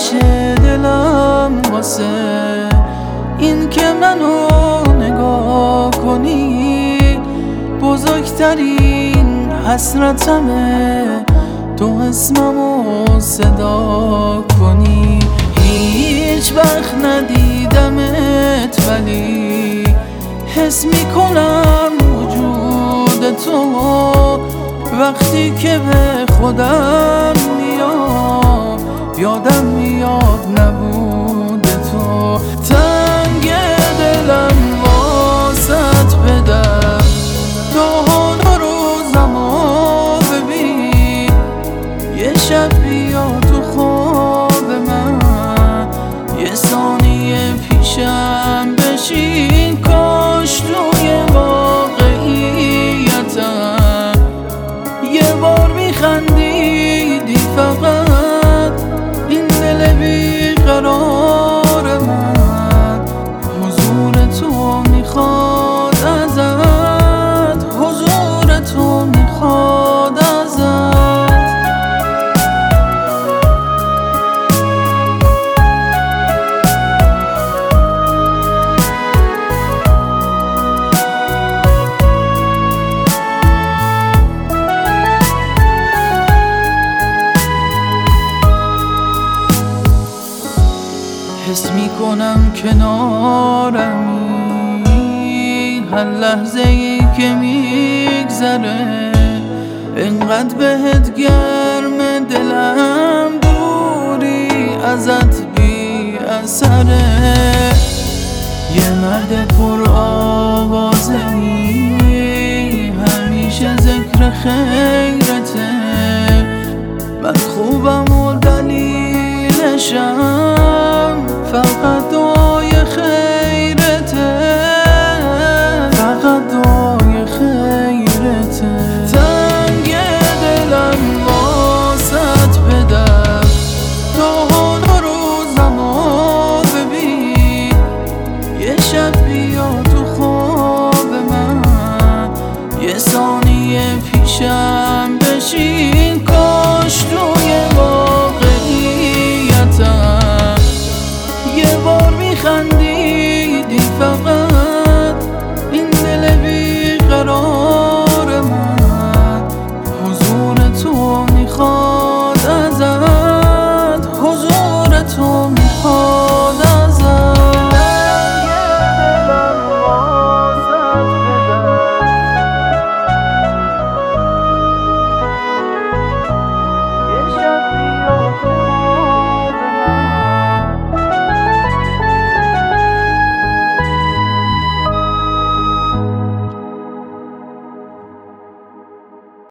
میشه دلم واسه این که منو نگاه کنی. بزرگترین حسرتمه تو اسممو صدا کنی. هیچ وقت ندیدمت ولی حس میکنم وجود تو وقتی که به خودم میام. یادم میاد نبود تو. تنگ دلم واسط بدم تو حال روزمو ببین. یه شب بیا تو خواب من یه ثانیه پیشم بشین. کاش توی واقعیتم یه بار میخندیدی فقط. این دل بیقرار من حضور تو میخواد ازت. حضور تو میخواد ازت. حس میکنم کنارمی هر لحظه ای که میگذره. انقدر بهت گرم دلم دوری ازت بی اثره. یه مرد پر آوازه‌ای همیشه ذکر خیرته. من خوبم و دلیلشم فقط دعای خیرته. فقط دعای خیرته. تنگ دلم واسط بدم تو حال روزمو ببین. یه شب بیا تو خواب من یه ثانیه پیشم بشین. کاش توی